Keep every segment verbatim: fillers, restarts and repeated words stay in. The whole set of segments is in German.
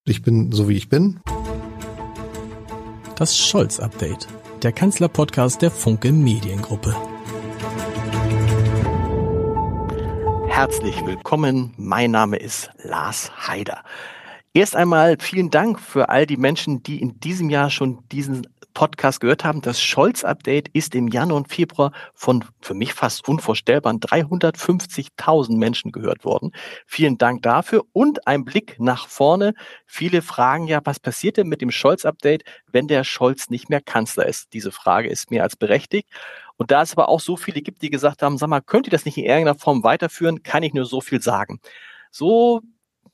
Ich bin so, wie ich bin. Das Scholz-Update, der Kanzler-Podcast der Funke Mediengruppe. Herzlich willkommen, mein Name ist Lars Haider. Erst einmal vielen Dank für all die Menschen, die in diesem Jahr schon diesen Podcast gehört haben. Das Scholz-Update ist im Januar und Februar von für mich fast unvorstellbaren dreihundertfünfzigtausend Menschen gehört worden. Vielen Dank dafür und ein Blick nach vorne. Viele fragen ja, was passiert denn mit dem Scholz-Update, wenn der Scholz nicht mehr Kanzler ist? Diese Frage ist mehr als berechtigt. Und da es aber auch so viele gibt, die gesagt haben, sag mal, könnt ihr das nicht in irgendeiner Form weiterführen, kann ich nur so viel sagen. So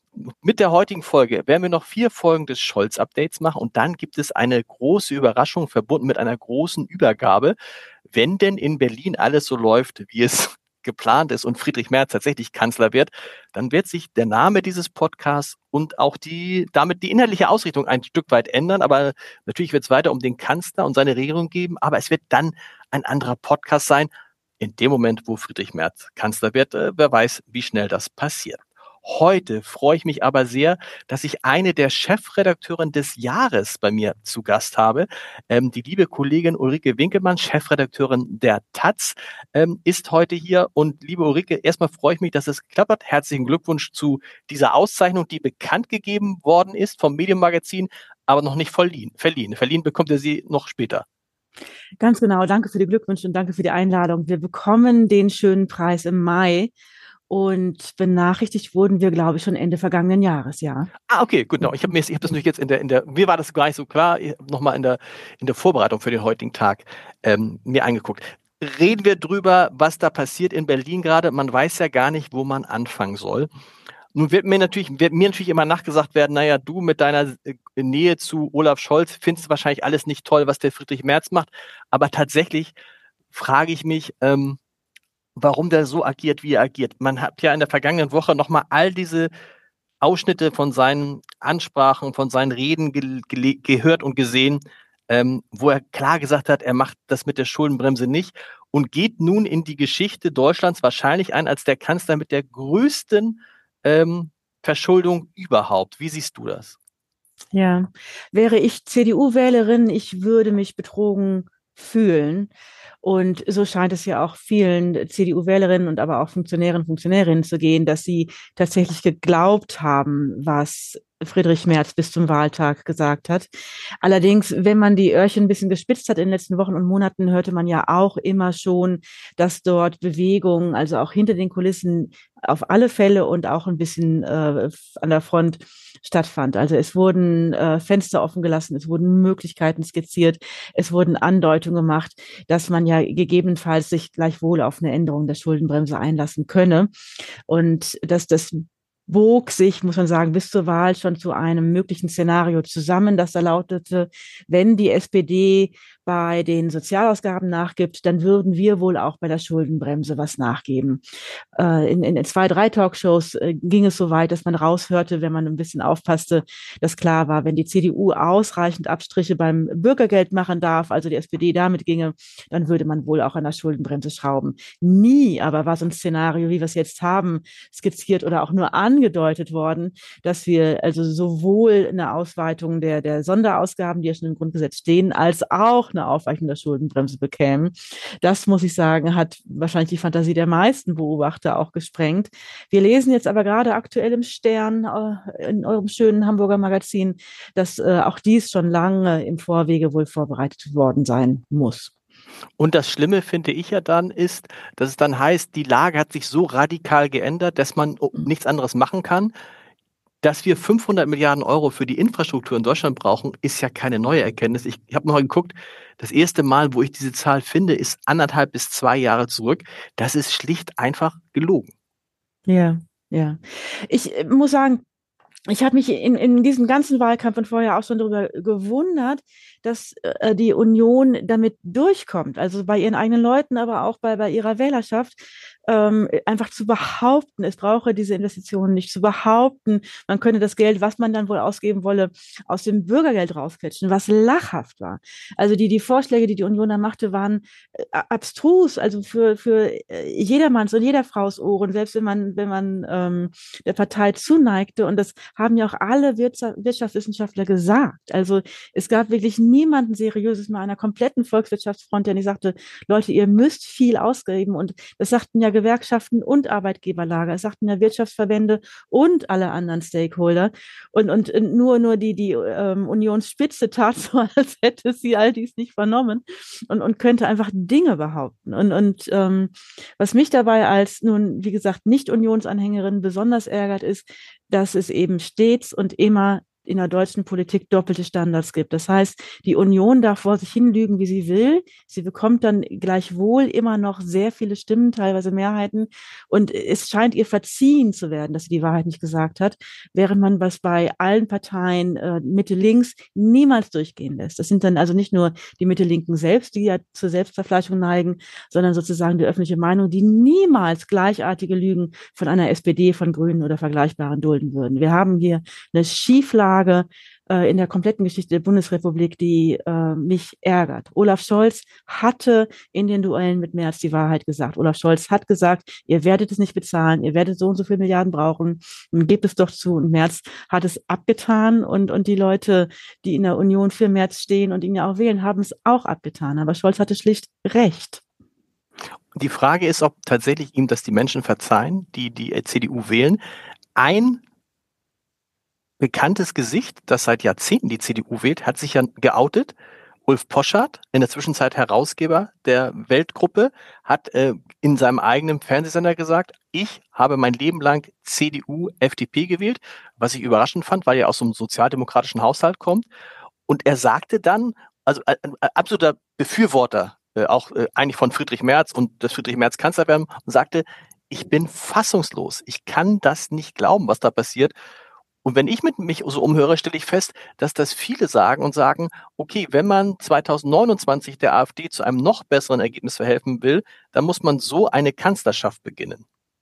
mit der heutigen Folge werden wir noch vier Folgen des Scholz-Updates machen und dann gibt es eine große Überraschung verbunden mit einer großen Übergabe. Wenn denn in Berlin alles so läuft, wie es geplant ist und Friedrich Merz tatsächlich Kanzler wird, dann wird sich der Name dieses Podcasts und auch die damit die inhaltliche Ausrichtung ein Stück weit ändern. Aber natürlich wird es weiter um den Kanzler und seine Regierung geben, aber es wird dann ein anderer Podcast sein. In dem Moment, wo Friedrich Merz Kanzler wird, äh, wer weiß, wie schnell das passiert. Heute freue ich mich aber sehr, dass ich eine der Chefredakteuren des Jahres bei mir zu Gast habe. Ähm, die liebe Kollegin Ulrike Winkelmann, Chefredakteurin der Taz, ähm, ist heute hier. Und liebe Ulrike, erstmal freue ich mich, dass es geklappt hat. Herzlichen Glückwunsch zu dieser Auszeichnung, die bekannt gegeben worden ist vom Medienmagazin, aber noch nicht verliehen. Verliehen, verliehen bekommt ihr sie noch später. Ganz genau. Danke für die Glückwünsche und danke für die Einladung. Wir bekommen den schönen Preis im Mai. Und benachrichtigt wurden wir, glaube ich, schon Ende vergangenen Jahres, ja. Ah, okay, gut. No. Ich habe mir, ich habe das natürlich jetzt in der, in der, mir war das gar nicht so klar, nochmal in der, in der Vorbereitung für den heutigen Tag ähm, mir angeguckt. Reden wir drüber, was da passiert in Berlin gerade. Man weiß ja gar nicht, wo man anfangen soll. Nun wird mir natürlich, wird mir natürlich immer nachgesagt werden, naja, du mit deiner Nähe zu Olaf Scholz findest wahrscheinlich alles nicht toll, was der Friedrich Merz macht. Aber tatsächlich frage ich mich, ähm, warum der so agiert, wie er agiert. Man hat ja in der vergangenen Woche nochmal all diese Ausschnitte von seinen Ansprachen, von seinen Reden ge- ge- gehört und gesehen, ähm, wo er klar gesagt hat, er macht das mit der Schuldenbremse nicht und geht nun in die Geschichte Deutschlands wahrscheinlich ein als der Kanzler mit der größten ähm, Verschuldung überhaupt. Wie siehst du das? Ja, wäre ich C D U-Wählerin, ich würde mich betrogen fühlen. Und so scheint es ja auch vielen C D U-Wählerinnen und aber auch Funktionären, Funktionärinnen zu gehen, dass sie tatsächlich geglaubt haben, was Friedrich Merz bis zum Wahltag gesagt hat. Allerdings, wenn man die Öhrchen ein bisschen gespitzt hat in den letzten Wochen und Monaten, hörte man ja auch immer schon, dass dort Bewegung, also auch hinter den Kulissen auf alle Fälle und auch ein bisschen äh, an der Front stattfand. Also es wurden äh, Fenster offen gelassen, es wurden Möglichkeiten skizziert, es wurden Andeutungen gemacht, dass man ja gegebenenfalls sich gleichwohl auf eine Änderung der Schuldenbremse einlassen könne. Und dass das bog sich, muss man sagen, bis zur Wahl schon zu einem möglichen Szenario zusammen, das da lautete, wenn die S P D bei den Sozialausgaben nachgibt, dann würden wir wohl auch bei der Schuldenbremse was nachgeben. Äh, in, in zwei, drei Talkshows äh, ging es so weit, dass man raushörte, wenn man ein bisschen aufpasste, dass klar war, wenn die C D U ausreichend Abstriche beim Bürgergeld machen darf, also die S P D damit ginge, dann würde man wohl auch an der Schuldenbremse schrauben. Nie aber war so ein Szenario, wie wir es jetzt haben, skizziert oder auch nur angedeutet worden, dass wir also sowohl eine Ausweitung der, der Sonderausgaben, die ja schon im Grundgesetz stehen, als auch eine Aufweichung der Schuldenbremse bekämen. Das, muss ich sagen, hat wahrscheinlich die Fantasie der meisten Beobachter auch gesprengt. Wir lesen jetzt aber gerade aktuell im Stern, äh, in eurem schönen Hamburger Magazin, dass äh, auch dies schon lange im Vorwege wohl vorbereitet worden sein muss. Und das Schlimme, finde ich ja dann, ist, dass es dann heißt, die Lage hat sich so radikal geändert, dass man nichts anderes machen kann. Dass wir fünfhundert Milliarden Euro für die Infrastruktur in Deutschland brauchen, ist ja keine neue Erkenntnis. Ich, ich habe noch mal geguckt, das erste Mal, wo ich diese Zahl finde, ist anderthalb bis zwei Jahre zurück. Das ist schlicht einfach gelogen. Ja, ja. Ich äh, muss sagen, ich habe mich in, in diesem ganzen Wahlkampf und vorher auch schon darüber gewundert, dass äh, die Union damit durchkommt, also bei ihren eigenen Leuten, aber auch bei, bei ihrer Wählerschaft, ähm, einfach zu behaupten, es brauche diese Investitionen nicht, zu behaupten, man könne das Geld, was man dann wohl ausgeben wolle, aus dem Bürgergeld rausquetschen, was lachhaft war. Also die, die Vorschläge, die die Union da machte, waren äh, abstrus, also für, für äh, jedermanns und jeder Fraus Ohren, selbst wenn man, wenn man ähm, der Partei zuneigte. Und das haben ja auch alle Wirtschaft, Wirtschaftswissenschaftler gesagt. Also es gab wirklich niemanden Seriöses mehr einer kompletten Volkswirtschaftsfront, der nicht sagte, Leute, ihr müsst viel ausgeben. Und das sagten ja Gewerkschaften und Arbeitgeberlager, es sagten ja Wirtschaftsverbände und alle anderen Stakeholder. Und, und nur, nur die, die ähm, Unionsspitze tat so, als hätte sie all dies nicht vernommen und, und könnte einfach Dinge behaupten. Und, und ähm, was mich dabei als nun, wie gesagt, Nicht-Unionsanhängerin besonders ärgert, ist, dass es eben stets und immer in der deutschen Politik doppelte Standards gibt. Das heißt, die Union darf vor sich hinlügen, wie sie will. Sie bekommt dann gleichwohl immer noch sehr viele Stimmen, teilweise Mehrheiten. Und es scheint ihr verziehen zu werden, dass sie die Wahrheit nicht gesagt hat, während man was bei allen Parteien äh, Mitte links niemals durchgehen lässt. Das sind dann also nicht nur die Mitte-Linken selbst, die ja zur Selbstverfleischung neigen, sondern sozusagen die öffentliche Meinung, die niemals gleichartige Lügen von einer S P D, von Grünen oder Vergleichbaren dulden würden. Wir haben hier eine Schieflage äh, in der kompletten Geschichte der Bundesrepublik, die äh, mich ärgert. Olaf Scholz hatte in den Duellen mit Merz die Wahrheit gesagt. Olaf Scholz hat gesagt, ihr werdet es nicht bezahlen, ihr werdet so und so viele Milliarden brauchen, gebt es doch zu. Und Merz hat es abgetan und, und die Leute, die in der Union für Merz stehen und ihn ja auch wählen, haben es auch abgetan. Aber Scholz hatte schlicht recht. Die Frage ist, ob tatsächlich ihm das die Menschen verzeihen, die die C D U wählen. Ein bekanntes Gesicht, das seit Jahrzehnten die C D U wählt, hat sich ja geoutet. Ulf Poschardt, in der Zwischenzeit Herausgeber der Weltgruppe, hat äh, in seinem eigenen Fernsehsender gesagt, ich habe mein Leben lang C D U, F D P gewählt, was ich überraschend fand, weil er aus so einem sozialdemokratischen Haushalt kommt. Und er sagte dann, also ein, ein absoluter Befürworter, äh, auch äh, eigentlich von Friedrich Merz und dass Friedrich Merz Kanzler werden, und sagte, ich bin fassungslos, ich kann das nicht glauben, was da passiert. Und wenn ich mit mich so umhöre, stelle ich fest, dass das viele sagen und sagen, okay, wenn man zwanzig neunundzwanzig der AfD zu einem noch besseren Ergebnis verhelfen will, dann muss man so eine Kanzlerschaft beginnen.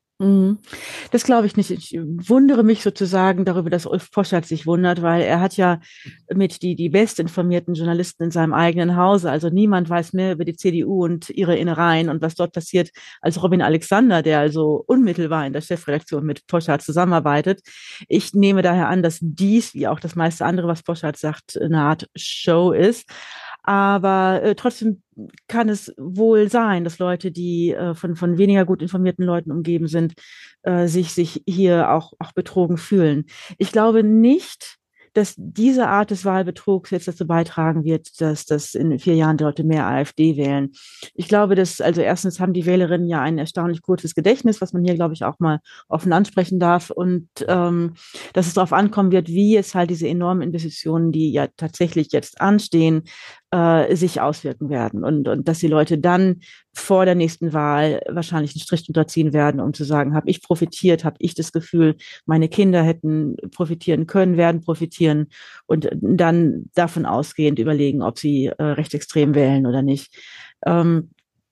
Das glaube ich nicht. Ich wundere mich sozusagen darüber, dass Ulf Poschardt sich wundert, weil er hat ja mit die, die bestinformierten Journalisten in seinem eigenen Hause. Also niemand weiß mehr über die C D U und ihre Innereien und was dort passiert, als Robin Alexander, der also unmittelbar in der Chefredaktion mit Poschardt zusammenarbeitet. Ich nehme daher an, dass dies, wie auch das meiste andere, was Poschardt sagt, eine Art Show ist. Aber äh, trotzdem kann es wohl sein, dass Leute, die äh, von, von weniger gut informierten Leuten umgeben sind, äh, sich, sich hier auch, auch betrogen fühlen. Ich glaube nicht, dass diese Art des Wahlbetrugs jetzt dazu beitragen wird, dass, dass in vier Jahren die Leute mehr AfD wählen. Ich glaube, dass, also erstens haben die Wählerinnen ja ein erstaunlich kurzes Gedächtnis, was man hier, glaube ich, auch mal offen ansprechen darf, und ähm, dass es darauf ankommen wird, wie es halt diese enormen Investitionen, die ja tatsächlich jetzt anstehen, äh, sich auswirken werden, und, und dass die Leute dann vor der nächsten Wahl wahrscheinlich einen Strich drunter ziehen werden, um zu sagen, habe ich profitiert, habe ich das Gefühl, meine Kinder hätten profitieren können, werden profitieren, und dann davon ausgehend überlegen, ob sie äh, rechtsextrem wählen oder nicht. Ähm,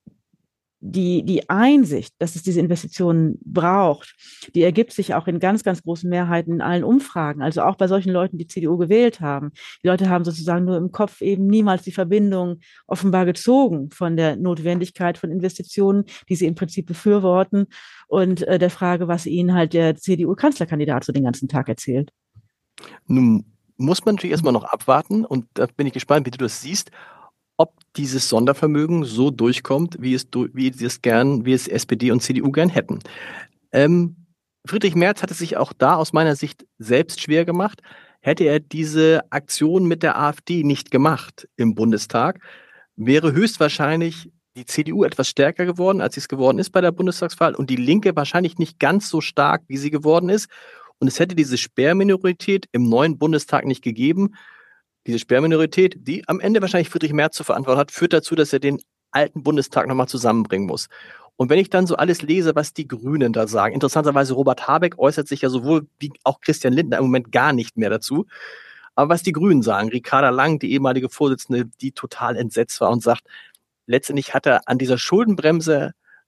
die, die Einsicht, dass es diese Investitionen braucht, die ergibt sich auch in ganz, ganz großen Mehrheiten in allen Umfragen, also auch bei solchen Leuten, die C D U gewählt haben. Die Leute haben sozusagen nur im Kopf eben niemals die Verbindung offenbar gezogen von der Notwendigkeit von Investitionen, die sie im Prinzip befürworten, und äh, der Frage, was ihnen halt der C D U-Kanzlerkandidat so den ganzen Tag erzählt. Nun muss man natürlich erstmal noch abwarten, und da bin ich gespannt, wie du das siehst, ob dieses Sondervermögen so durchkommt, wie es, wie es gern, wie es S P D und C D U gern hätten. Ähm, Friedrich Merz hat es sich auch da aus meiner Sicht selbst schwer gemacht. Hätte er diese Aktion mit der AfD nicht gemacht im Bundestag, wäre höchstwahrscheinlich die C D U etwas stärker geworden, als sie es geworden ist bei der Bundestagswahl, und die Linke wahrscheinlich nicht ganz so stark, wie sie geworden ist. Und es hätte diese Sperrminorität im neuen Bundestag nicht gegeben. Diese Sperrminorität, die am Ende wahrscheinlich Friedrich Merz zu verantworten hat, führt dazu, dass er den alten Bundestag nochmal zusammenbringen muss. Und wenn ich dann so alles lese, was die Grünen da sagen, interessanterweise Robert Habeck äußert sich ja sowohl wie auch Christian Lindner im Moment gar nicht mehr dazu. Aber was die Grünen sagen, Ricarda Lang, die ehemalige Vorsitzende, die total entsetzt war und sagt, letztendlich hat er an dieser Schuldenbremse,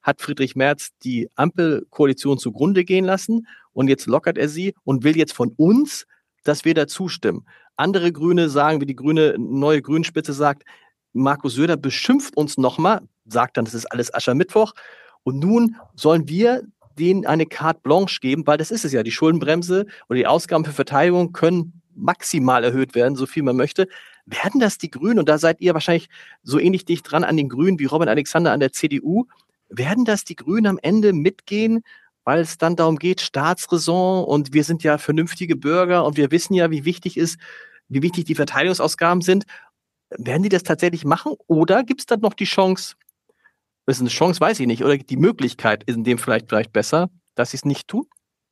hat Friedrich Merz die Ampelkoalition zugrunde gehen lassen und jetzt lockert er sie und will jetzt von uns, dass wir da zustimmen. Andere Grüne sagen, wie die grüne neue Grünspitze sagt, Markus Söder beschimpft uns nochmal, sagt dann, das ist alles Aschermittwoch. Und nun sollen wir denen eine Carte Blanche geben, weil das ist es ja, die Schuldenbremse oder die Ausgaben für Verteidigung können maximal erhöht werden, so viel man möchte. Werden das die Grünen, und da seid ihr wahrscheinlich so ähnlich dicht dran an den Grünen wie Robin Alexander an der C D U, werden das die Grünen am Ende mitgehen, weil es dann darum geht, Staatsräson und wir sind ja vernünftige Bürger und wir wissen ja, wie wichtig ist, wie wichtig die Verteidigungsausgaben sind. Werden die das tatsächlich machen oder gibt es dann noch die Chance, das ist eine Chance, weiß ich nicht, oder die Möglichkeit ist in dem vielleicht, vielleicht besser, dass sie es nicht tun?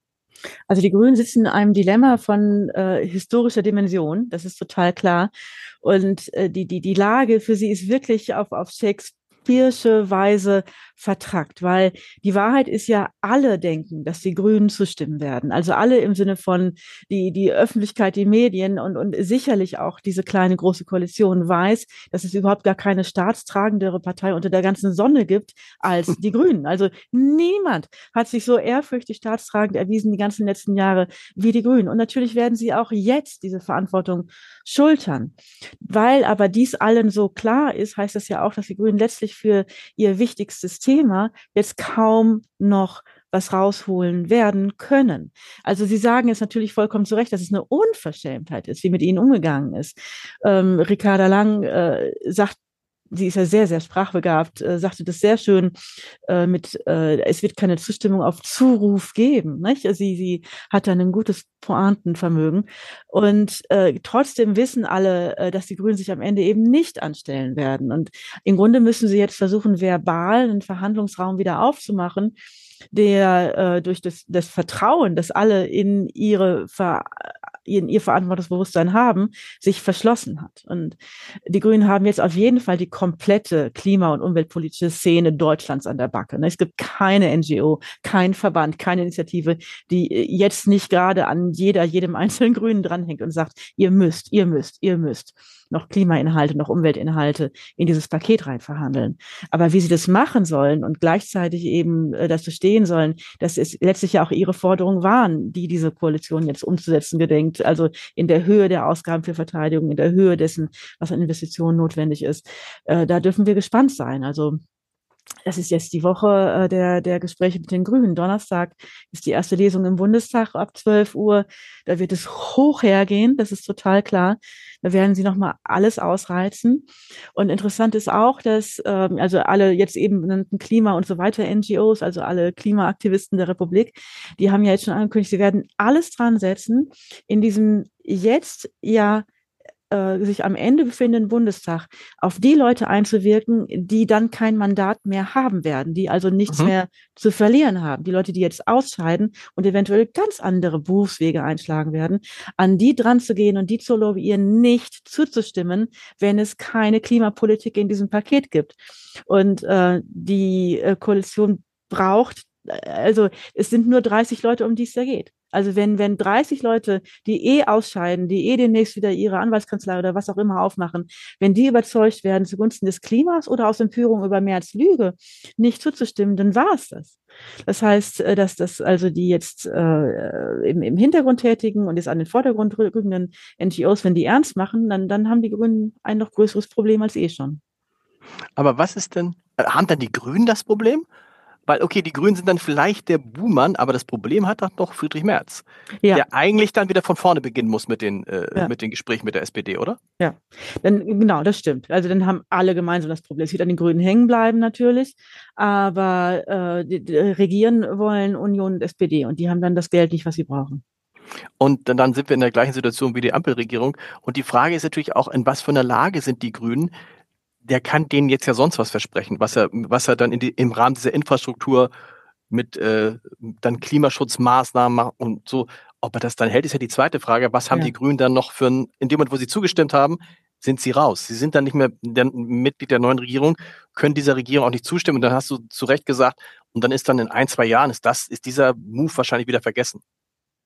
Also die Grünen sitzen in einem Dilemma von äh, historischer Dimension, das ist total klar. Und äh, die, die, die Lage für sie ist wirklich auf, auf Shakespeare'sche Weise vertrackt, weil die Wahrheit ist ja, alle denken, dass die Grünen zustimmen werden. Also alle im Sinne von die, die Öffentlichkeit, die Medien und, und sicherlich auch diese kleine große Koalition weiß, dass es überhaupt gar keine staatstragendere Partei unter der ganzen Sonne gibt als die Grünen. Also niemand hat sich so ehrfürchtig staatstragend erwiesen die ganzen letzten Jahre wie die Grünen. Und natürlich werden sie auch jetzt diese Verantwortung schultern. Weil aber dies allen so klar ist, heißt das ja auch, dass die Grünen letztlich für ihr wichtigstes Thema jetzt kaum noch was rausholen werden können. Also Sie sagen jetzt natürlich vollkommen zu Recht, dass es eine Unverschämtheit ist, wie mit ihnen umgegangen ist. Ähm, Ricarda Lang äh, sagt, sie ist ja sehr, sehr sprachbegabt, äh, sagte das sehr schön äh, mit, äh, es wird keine Zustimmung auf Zuruf geben. Nicht? Sie, sie hat dann ein gutes Pointenvermögen. Und äh, trotzdem wissen alle, äh, dass die Grünen sich am Ende eben nicht anstellen werden. Und im Grunde müssen sie jetzt versuchen, verbal einen Verhandlungsraum wieder aufzumachen, der äh, durch das, das Vertrauen, das alle in ihre Ver in ihr Verantwortungsbewusstsein haben, sich verschlossen hat. Und die Grünen haben jetzt auf jeden Fall die komplette klima- und umweltpolitische Szene Deutschlands an der Backe. Es gibt keine N G O, kein Verband, keine Initiative, die jetzt nicht gerade an jeder, jedem einzelnen Grünen dranhängt und sagt, ihr müsst, ihr müsst, ihr müsst noch Klimainhalte, noch Umweltinhalte in dieses Paket rein verhandeln. Aber wie sie das machen sollen und gleichzeitig eben äh, dazu stehen sollen, das ist letztlich ja auch ihre Forderungen waren, die diese Koalition jetzt umzusetzen gedenkt. Also in der Höhe der Ausgaben für Verteidigung, in der Höhe dessen, was an Investitionen notwendig ist. Äh, da dürfen wir gespannt sein. Also das ist jetzt die Woche äh, der, der Gespräche mit den Grünen. Donnerstag ist die erste Lesung im Bundestag ab zwölf Uhr. Da wird es hoch hergehen, das ist total klar. Da werden sie nochmal alles ausreizen. Und interessant ist auch, dass ähm, also alle jetzt eben benannten Klima- und so weiter N G Os, also alle Klimaaktivisten der Republik, die haben ja jetzt schon angekündigt, sie werden alles dran setzen, in diesem jetzt ja sich am Ende befindenden Bundestag auf die Leute einzuwirken, die dann kein Mandat mehr haben werden, die also nichts mhm. mehr zu verlieren haben. Die Leute, die jetzt ausscheiden und eventuell ganz andere Berufswege einschlagen werden, an die dran zu gehen und die zu lobbyieren, nicht zuzustimmen, wenn es keine Klimapolitik in diesem Paket gibt. Und äh, die äh, Koalition braucht, also es sind nur dreißig Leute, um die es da geht. Also wenn, wenn dreißig Leute, die eh ausscheiden, die eh demnächst wieder ihre Anwaltskanzlei oder was auch immer aufmachen, wenn die überzeugt werden, zugunsten des Klimas oder aus Empörung über Merz Lüge nicht zuzustimmen, dann war es das. Das heißt, dass das also die jetzt äh, im, im Hintergrund tätigen und jetzt an den Vordergrund rückenden N G Os, wenn die ernst machen, dann, dann haben die Grünen ein noch größeres Problem als eh schon. Aber was ist denn, haben dann die Grünen das Problem? Weil, okay, die Grünen sind dann vielleicht der Buhmann, aber das Problem hat doch noch Friedrich Merz, ja. der eigentlich dann wieder von vorne beginnen muss mit den, äh, ja. mit den Gesprächen mit der S P D, oder? Ja, dann, genau, das stimmt. Also dann haben alle gemeinsam das Problem. Es wird an den Grünen hängen bleiben natürlich, aber äh, die, die regieren wollen Union und S P D und die haben dann das Geld nicht, was sie brauchen. Und dann, dann sind wir in der gleichen Situation wie die Ampelregierung. Und die Frage ist natürlich auch, in was für einer Lage sind die Grünen? Der kann denen jetzt ja sonst was versprechen, was er, was er dann in die, im Rahmen dieser Infrastruktur mit äh, dann Klimaschutzmaßnahmen macht und so. Ob er das dann hält, ist ja die zweite Frage. Was haben ja. die Grünen dann noch für ein, in dem Moment, wo sie zugestimmt haben, sind sie raus. Sie sind dann nicht mehr der, Mitglied der neuen Regierung, können dieser Regierung auch nicht zustimmen. Und dann hast du zu Recht gesagt, und dann ist dann in ein, zwei Jahren, ist das, ist dieser Move wahrscheinlich wieder vergessen.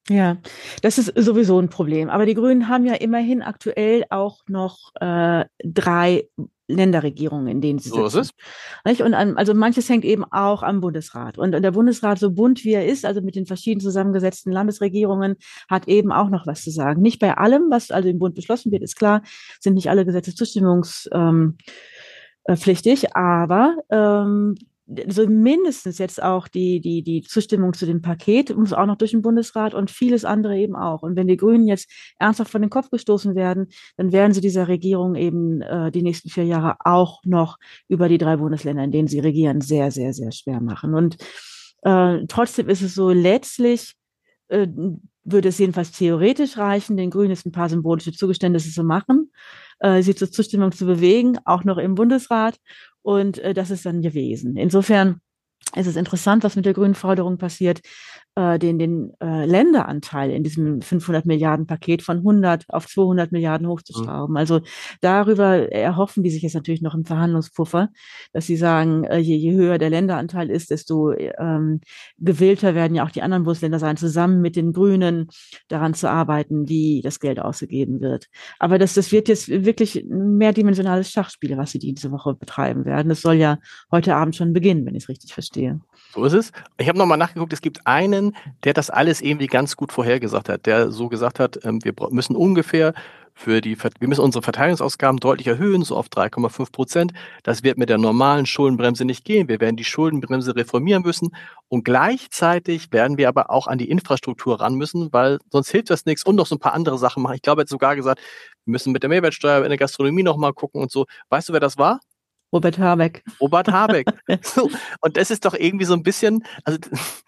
Ja, das ist sowieso ein Problem. Aber die Grünen haben ja immerhin aktuell auch noch äh, drei Länderregierungen, in denen sie So ist sitzen. es. Nicht? Und an, also manches hängt eben auch am Bundesrat. Und, und der Bundesrat, so bunt wie er ist, also mit den verschieden zusammengesetzten Landesregierungen, hat eben auch noch was zu sagen. Nicht bei allem, was also im Bund beschlossen wird, ist klar, sind nicht alle Gesetze zustimmungspflichtig, ähm, äh, pflichtig, aber ähm, so mindestens jetzt auch die, die, die Zustimmung zu dem Paket muss auch noch durch den Bundesrat und vieles andere eben auch. Und wenn die Grünen jetzt ernsthaft vor den Kopf gestoßen werden, dann werden sie dieser Regierung eben äh, die nächsten vier Jahre auch noch über die drei Bundesländer, in denen sie regieren, sehr, sehr, sehr schwer machen. Und äh, trotzdem ist es so, letztlich äh, würde es jedenfalls theoretisch reichen, den Grünen jetzt ein paar symbolische Zugeständnisse zu machen, äh, sie zur Zustimmung zu bewegen, auch noch im Bundesrat. Und äh, das ist dann gewesen. Insofern ist es interessant, was mit der grünen Forderung passiert, äh, den, den äh, Länderanteil in diesem fünfhundert Milliarden Paket von hundert auf zweihundert Milliarden Mhm. hochzuschrauben. Also darüber erhoffen die sich jetzt natürlich noch einen Verhandlungspuffer, dass sie sagen, äh, je, je höher der Länderanteil ist, desto ähm, gewillter werden ja auch die anderen Bundesländer sein, zusammen mit den Grünen daran zu arbeiten, wie das Geld ausgegeben wird. Aber das, das wird jetzt wirklich ein mehrdimensionales Schachspiel, was sie diese Woche betreiben werden. Das soll ja heute Abend schon beginnen, wenn ich es richtig verstehe. So ist es. Ich habe nochmal nachgeguckt, es gibt einen, der das alles irgendwie ganz gut vorhergesagt hat, der so gesagt hat, ähm, wir müssen ungefähr für die, wir müssen unsere Verteidigungsausgaben deutlich erhöhen, so auf drei Komma fünf Prozent. Das wird mit der normalen Schuldenbremse nicht gehen. Wir werden die Schuldenbremse reformieren müssen und gleichzeitig werden wir aber auch an die Infrastruktur ran müssen, weil sonst hilft das nichts und noch so ein paar andere Sachen machen. Ich glaube, er hat sogar gesagt, wir müssen mit der Mehrwertsteuer in der Gastronomie nochmal gucken und so. Weißt du, wer das war? Robert Habeck. Robert Habeck. So, und das ist doch irgendwie so ein bisschen, also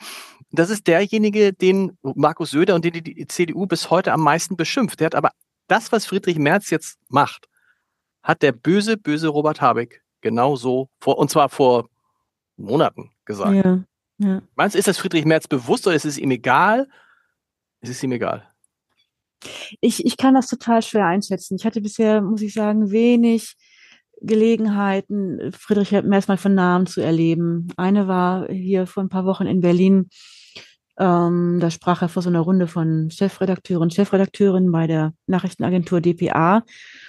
das ist derjenige, den Markus Söder und den die C D U bis heute am meisten beschimpft. Der hat aber das, was Friedrich Merz jetzt macht, hat der böse, böse Robert Habeck genauso vor, und zwar vor Monaten gesagt. Ja, ja. Meinst du, ist das Friedrich Merz bewusst oder ist es ihm egal? Es ist ihm egal. Ich, ich kann das total schwer einschätzen. Ich hatte bisher, muss ich sagen, wenig Gelegenheiten, Friedrich Merz mal von Namen zu erleben. Eine war hier vor ein paar Wochen in Berlin. Ähm, da sprach er vor so einer Runde von Chefredakteuren und Chefredakteurinnen bei der Nachrichtenagentur D P A.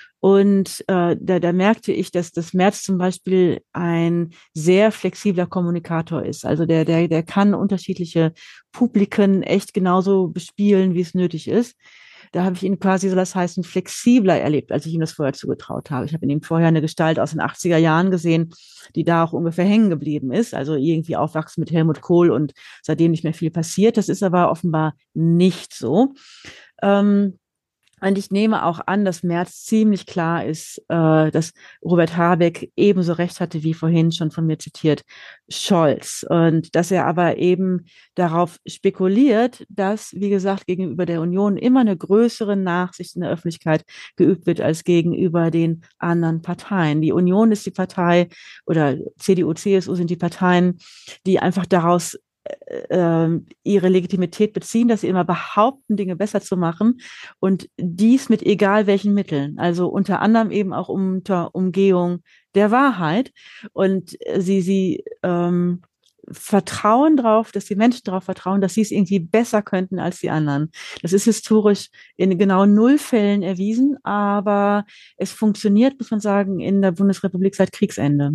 Und äh, da, da merkte ich, dass das Merz zum Beispiel ein sehr flexibler Kommunikator ist. Also der, der, der kann unterschiedliche Publiken echt genauso bespielen, wie es nötig ist. Da habe ich ihn quasi, so das heißen, flexibler erlebt, als ich ihm das vorher zugetraut habe. Ich habe in ihm vorher eine Gestalt aus den achtziger Jahren gesehen, die da auch ungefähr hängen geblieben ist. Also irgendwie aufwachsen mit Helmut Kohl und seitdem nicht mehr viel passiert. Das ist aber offenbar nicht so. Ähm, Und ich nehme auch an, dass Merz ziemlich klar ist, äh, dass Robert Habeck ebenso recht hatte, wie vorhin schon von mir zitiert, Scholz. Und dass er aber eben darauf spekuliert, dass, wie gesagt, gegenüber der Union immer eine größere Nachsicht in der Öffentlichkeit geübt wird als gegenüber den anderen Parteien. Die Union ist die Partei oder C D U, C S U sind die Parteien, die einfach daraus äh, ihre Legitimität beziehen, dass sie immer behaupten, Dinge besser zu machen und dies mit egal welchen Mitteln, also unter anderem eben auch unter Umgehung der Wahrheit und sie, sie ähm, vertrauen darauf, dass die Menschen darauf vertrauen, dass sie es irgendwie besser könnten als die anderen. Das ist historisch in genau null Fällen erwiesen, aber es funktioniert, muss man sagen, in der Bundesrepublik seit Kriegsende.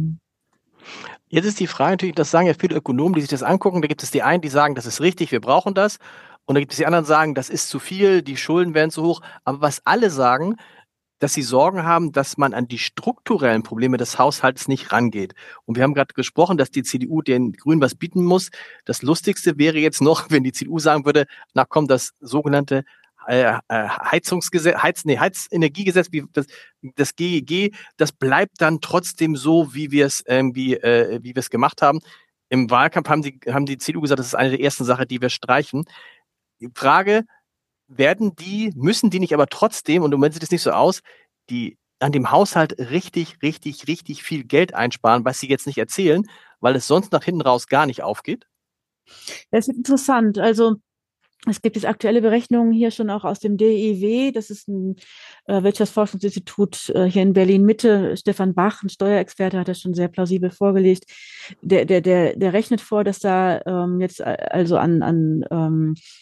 Jetzt ist die Frage natürlich, das sagen ja viele Ökonomen, die sich das angucken. Da gibt es die einen, die sagen, das ist richtig, wir brauchen das. Und da gibt es die anderen, die sagen, das ist zu viel, die Schulden werden zu hoch. Aber was alle sagen, dass sie Sorgen haben, dass man an die strukturellen Probleme des Haushalts nicht rangeht. Und wir haben gerade gesprochen, dass die C D U den Grünen was bieten muss. Das Lustigste wäre jetzt noch, wenn die C D U sagen würde, na komm, das sogenannte äh, Heizungsgesetz, Heiz, nee, Heizenergiegesetz, wie das, das G E G, das bleibt dann trotzdem so, wie wir es ähm, wie, äh, wie wir es gemacht haben. Im Wahlkampf haben die, haben die C D U gesagt, das ist eine der ersten Sachen, die wir streichen. Die Frage, werden die, müssen die nicht aber trotzdem, und im Moment sieht es nicht so aus, die an dem Haushalt richtig, richtig, richtig viel Geld einsparen, was sie jetzt nicht erzählen, weil es sonst nach hinten raus gar nicht aufgeht? Das ist interessant. Also es gibt jetzt aktuelle Berechnungen hier schon auch aus dem D I W. Das ist ein äh, Wirtschaftsforschungsinstitut äh, hier in Berlin-Mitte. Stefan Bach, ein Steuerexperte, hat das schon sehr plausibel vorgelegt. Der, der, der, der rechnet vor, dass da ähm, jetzt also an, an ähm,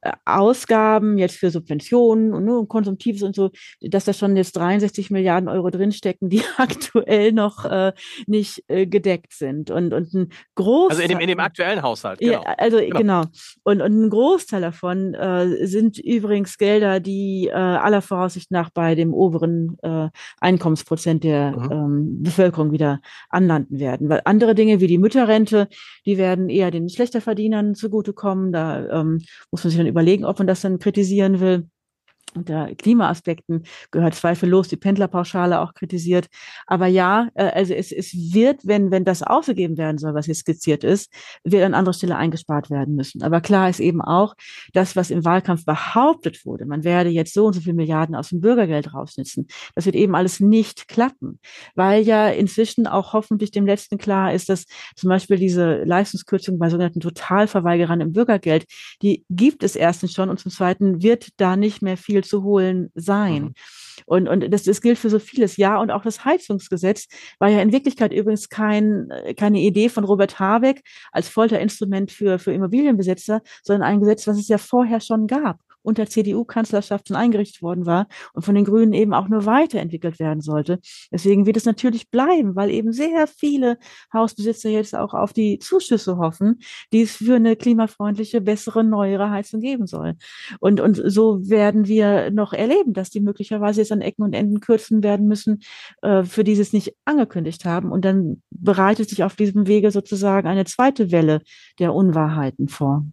äh, Ausgaben jetzt für Subventionen und, ne, und Konsumtives und so, dass da schon jetzt dreiundsechzig Milliarden Euro drinstecken, die aktuell noch äh, nicht äh, gedeckt sind. Und, und ein Also in dem, Großteil, in dem aktuellen Haushalt, ja, genau. also Genau. genau. Und, und ein Großteil davon äh, sind übrigens Gelder, die äh, aller Voraussicht nach bei dem oberen äh, Einkommensprozent der Mhm. ähm, Bevölkerung wieder anlanden werden. Weil andere Dinge wie die Mütterrente, die werden eher den Schlechterverdienern zugutekommen. Da ähm, muss man sich dann überlegen, ob man das dann kritisieren will. Unter Klimaaspekten gehört zweifellos die Pendlerpauschale auch kritisiert. Aber ja, äh, also es, es wird, wenn, wenn das ausgegeben werden soll, was hier skizziert ist, wird an anderer Stelle eingespart werden müssen. Aber klar ist eben auch, das, was im Wahlkampf behauptet wurde, man werde jetzt so und so viele Milliarden aus dem Bürgergeld rausschnitzen, das wird eben alles nicht klappen, weil ja inzwischen auch hoffentlich dem Letzten klar ist, dass zum Beispiel diese Leistungskürzung bei sogenannten Totalverweigerern im Bürgergeld, die gibt es erstens schon und zum Zweiten wird da nicht mehr viel zu holen sein. Mhm. Und, und das, das gilt für so vieles. Ja, und auch das Heizungsgesetz war ja in Wirklichkeit übrigens kein, keine Idee von Robert Habeck als Folterinstrument für, für Immobilienbesitzer, sondern ein Gesetz, was es ja vorher schon gab, unter C D U-Kanzlerschaft schon eingerichtet worden war und von den Grünen eben auch nur weiterentwickelt werden sollte. Deswegen wird es natürlich bleiben, weil eben sehr viele Hausbesitzer jetzt auch auf die Zuschüsse hoffen, die es für eine klimafreundliche, bessere, neuere Heizung geben soll. Und, und so werden wir noch erleben, dass die möglicherweise jetzt an Ecken und Enden kürzen werden müssen, äh, für die sie es nicht angekündigt haben. Und dann bereitet sich auf diesem Wege sozusagen eine zweite Welle der Unwahrheiten vor.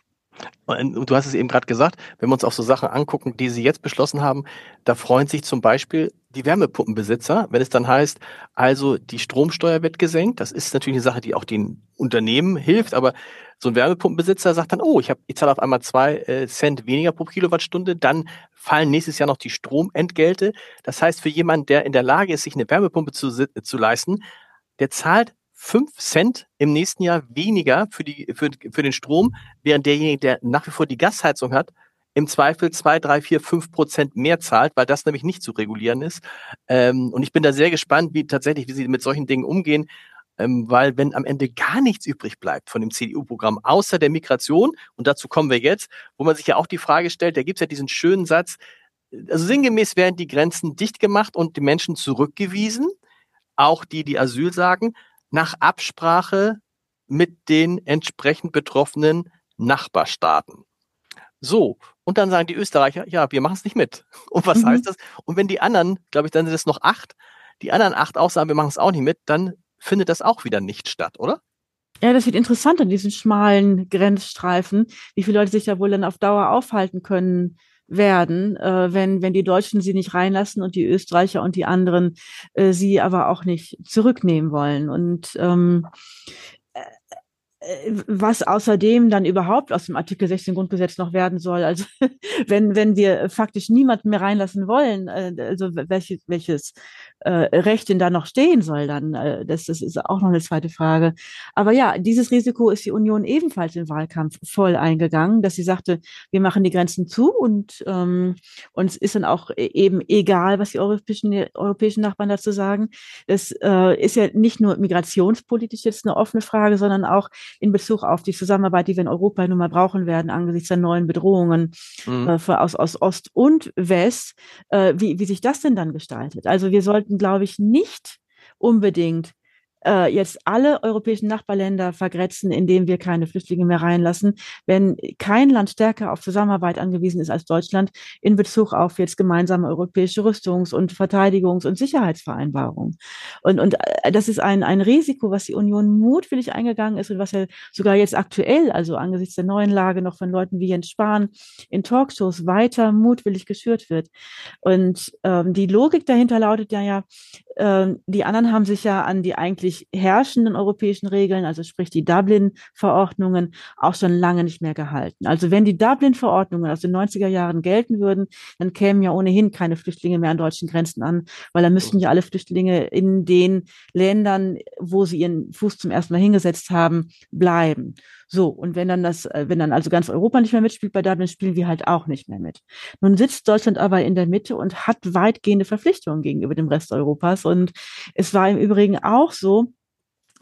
Und du hast es eben gerade gesagt, wenn wir uns auch so Sachen angucken, die sie jetzt beschlossen haben, da freuen sich zum Beispiel die Wärmepumpenbesitzer, wenn es dann heißt, also die Stromsteuer wird gesenkt. Das ist natürlich eine Sache, die auch den Unternehmen hilft, aber so ein Wärmepumpenbesitzer sagt dann, oh, ich, hab, ich zahle auf einmal zwei äh, Cent weniger pro Kilowattstunde, dann fallen nächstes Jahr noch die Stromentgelte. Das heißt, für jemanden, der in der Lage ist, sich eine Wärmepumpe zu, zu leisten, der zahlt fünf Cent im nächsten Jahr weniger für, die, für, für den Strom, während derjenige, der nach wie vor die Gasheizung hat, im Zweifel zwei, drei, vier, fünf Prozent mehr zahlt, weil das nämlich nicht zu regulieren ist. Ähm, und ich bin da sehr gespannt, wie tatsächlich, wie sie mit solchen Dingen umgehen, ähm, weil wenn am Ende gar nichts übrig bleibt von dem C D U-Programm, außer der Migration, und dazu kommen wir jetzt, wo man sich ja auch die Frage stellt, da gibt es ja diesen schönen Satz, also sinngemäß werden die Grenzen dicht gemacht und die Menschen zurückgewiesen, auch die, die Asyl sagen, nach Absprache mit den entsprechend betroffenen Nachbarstaaten. So, und dann sagen die Österreicher, ja, wir machen es nicht mit. Und was mhm. heißt das? Und wenn die anderen, glaube ich, dann sind es noch acht, die anderen acht auch sagen, wir machen es auch nicht mit, dann findet das auch wieder nicht statt, oder? Ja, das wird interessant an diesen schmalen Grenzstreifen, wie viele Leute sich da wohl dann auf Dauer aufhalten können werden, äh, wenn, wenn die Deutschen sie nicht reinlassen und die Österreicher und die anderen äh, sie aber auch nicht zurücknehmen wollen. Und ähm, was außerdem dann überhaupt aus dem Artikel sechzehn Grundgesetz noch werden soll. Also wenn, wenn wir faktisch niemanden mehr reinlassen wollen, also welches, welches äh, Recht denn da noch stehen soll, dann, äh, das, das ist auch noch eine zweite Frage. Aber ja, dieses Risiko ist die Union ebenfalls im Wahlkampf voll eingegangen, dass sie sagte, wir machen die Grenzen zu und ähm, uns ist dann auch eben egal, was die europäischen, europäischen Nachbarn dazu sagen. Das äh, ist ja nicht nur migrationspolitisch jetzt eine offene Frage, sondern auch in Bezug auf die Zusammenarbeit, die wir in Europa nun mal brauchen werden, angesichts der neuen Bedrohungen mhm. äh, aus, aus Ost und West, äh, wie, wie sich das denn dann gestaltet. Also wir sollten, glaube ich, nicht unbedingt äh, jetzt alle europäischen Nachbarländer vergrätzen, indem wir keine Flüchtlinge mehr reinlassen, wenn kein Land stärker auf Zusammenarbeit angewiesen ist als Deutschland in Bezug auf jetzt gemeinsame europäische Rüstungs- und Verteidigungs- und Sicherheitsvereinbarungen. Und, und das ist ein, ein Risiko, was die Union mutwillig eingegangen ist und was ja sogar jetzt aktuell, also angesichts der neuen Lage noch von Leuten wie Jens Spahn in Talkshows weiter mutwillig geschürt wird. Und ähm, die Logik dahinter lautet ja, ja, ähm, die anderen haben sich ja an die eigentlich herrschenden europäischen Regeln, also sprich die Dublin-Verordnungen, auch schon lange nicht mehr gehalten. Also wenn die Dublin-Verordnungen aus den neunziger Jahren gelten würden, dann kämen ja ohnehin keine Flüchtlinge mehr an deutschen Grenzen an, weil dann müssten ja alle Flüchtlinge in den Ländern, wo sie ihren Fuß zum ersten Mal hingesetzt haben, bleiben. So, und wenn dann das, wenn dann also ganz Europa nicht mehr mitspielt bei Dublin, spielen wir halt auch nicht mehr mit. Nun sitzt Deutschland aber in der Mitte und hat weitgehende Verpflichtungen gegenüber dem Rest Europas. Und es war im Übrigen auch so,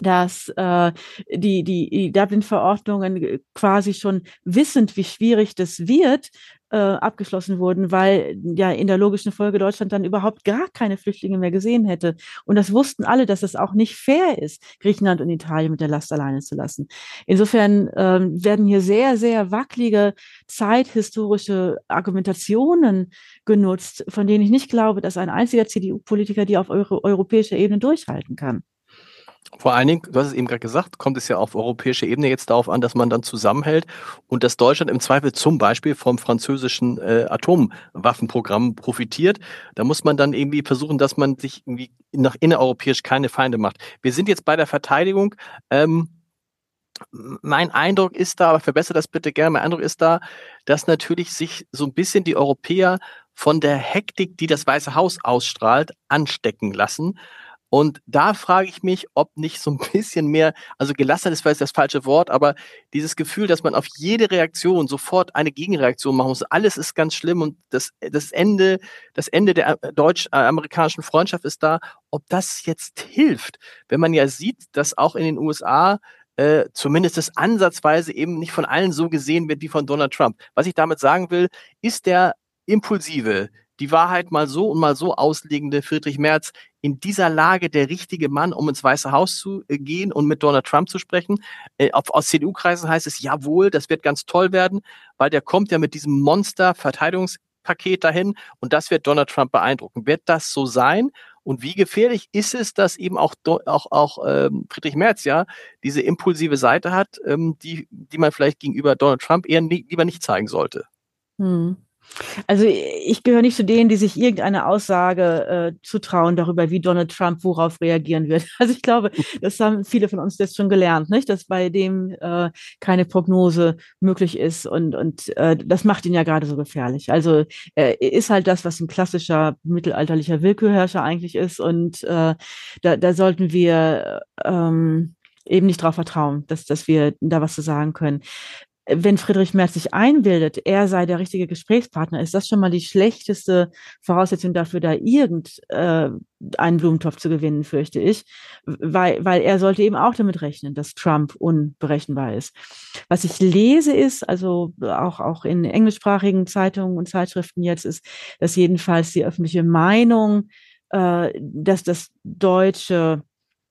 dass äh, die, die, die Dublin-Verordnungen quasi schon wissend, wie schwierig das wird, äh, abgeschlossen wurden, weil ja in der logischen Folge Deutschland dann überhaupt gar keine Flüchtlinge mehr gesehen hätte. Und das wussten alle, dass es auch nicht fair ist, Griechenland und Italien mit der Last alleine zu lassen. Insofern ähm, werden hier sehr, sehr wackelige zeithistorische Argumentationen genutzt, von denen ich nicht glaube, dass ein einziger C D U-Politiker die auf euro europäischer Ebene durchhalten kann. Vor allen Dingen, du hast es eben gerade gesagt, kommt es ja auf europäischer Ebene jetzt darauf an, dass man dann zusammenhält und dass Deutschland im Zweifel zum Beispiel vom französischen äh, Atomwaffenprogramm profitiert. Da muss man dann irgendwie versuchen, dass man sich irgendwie nach innereuropäisch keine Feinde macht. Wir sind jetzt bei der Verteidigung. Ähm, mein Eindruck ist da, aber verbessere das bitte gerne, mein Eindruck ist da, dass natürlich sich so ein bisschen die Europäer von der Hektik, die das Weiße Haus ausstrahlt, anstecken lassen. Und da frage ich mich, ob nicht so ein bisschen mehr, also gelassen ist vielleicht das falsche Wort, aber dieses Gefühl, dass man auf jede Reaktion sofort eine Gegenreaktion machen muss, alles ist ganz schlimm und das, das Ende, das Ende der deutsch-amerikanischen Freundschaft ist da, ob das jetzt hilft, wenn man ja sieht, dass auch in den U S A äh, zumindest das ansatzweise eben nicht von allen so gesehen wird wie von Donald Trump. Was ich damit sagen will, ist der impulsive, die Wahrheit mal so und mal so auslegende Friedrich Merz in dieser Lage der richtige Mann, um ins Weiße Haus zu äh, gehen und mit Donald Trump zu sprechen. Äh, auf, aus C D U-Kreisen heißt es, jawohl, das wird ganz toll werden, weil der kommt ja mit diesem Monster-Verteidigungspaket dahin und das wird Donald Trump beeindrucken. Wird das so sein? Und wie gefährlich ist es, dass eben auch, auch, auch ähm, Friedrich Merz ja diese impulsive Seite hat, ähm, die, die man vielleicht gegenüber Donald Trump eher nie, lieber nicht zeigen sollte? Hm. Also ich gehöre nicht zu denen, die sich irgendeine Aussage äh, zutrauen darüber, wie Donald Trump worauf reagieren wird. Also ich glaube, das haben viele von uns jetzt schon gelernt, nicht, dass bei dem äh, keine Prognose möglich ist und und äh, das macht ihn ja gerade so gefährlich. Also er ist halt das, was ein klassischer mittelalterlicher Willkürherrscher eigentlich ist und äh, da, da sollten wir ähm, eben nicht darauf vertrauen, dass dass wir da was zu sagen können. Wenn Friedrich Merz sich einbildet, er sei der richtige Gesprächspartner, ist das schon mal die schlechteste Voraussetzung dafür, da irgendeinen äh, Blumentopf zu gewinnen, fürchte ich, weil, weil er sollte eben auch damit rechnen, dass Trump unberechenbar ist. Was ich lese ist, also auch, auch in englischsprachigen Zeitungen und Zeitschriften jetzt, ist, dass jedenfalls die öffentliche Meinung, äh, dass das deutsche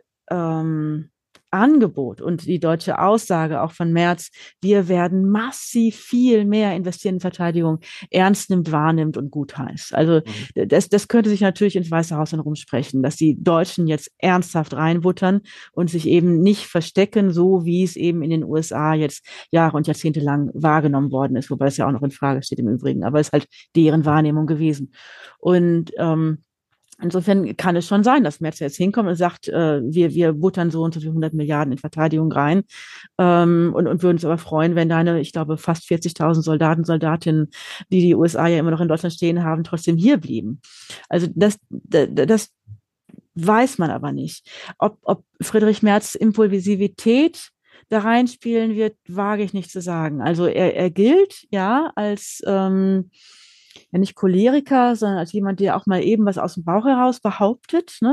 ähm, Angebot und die deutsche Aussage auch von Merz, wir werden massiv viel mehr investieren in Verteidigung, ernst nimmt, wahrnimmt und gut heißt. Also mhm. das, das könnte sich natürlich ins Weiße Haus dann rumsprechen, dass die Deutschen jetzt ernsthaft reinbuttern und sich eben nicht verstecken, so wie es eben in den U S A jetzt Jahre und Jahrzehnte lang wahrgenommen worden ist, wobei es ja auch noch in Frage steht im Übrigen, aber es ist halt deren Wahrnehmung gewesen. Und ähm, insofern kann es schon sein, dass Merz jetzt hinkommt und sagt, äh, wir, wir buttern so und so viel hundert Milliarden in Verteidigung rein ähm, und, und würden uns aber freuen, wenn deine, ich glaube, fast vierzigtausend Soldaten, Soldatinnen, die die U S A ja immer noch in Deutschland stehen haben, trotzdem hier blieben. Also das, das, das weiß man aber nicht. Ob, ob Friedrich Merz Impulsivität da reinspielen wird, wage ich nicht zu sagen. Also er, er gilt ja als ähm, ja nicht Choleriker, sondern als jemand, der auch mal eben was aus dem Bauch heraus behauptet. Ne?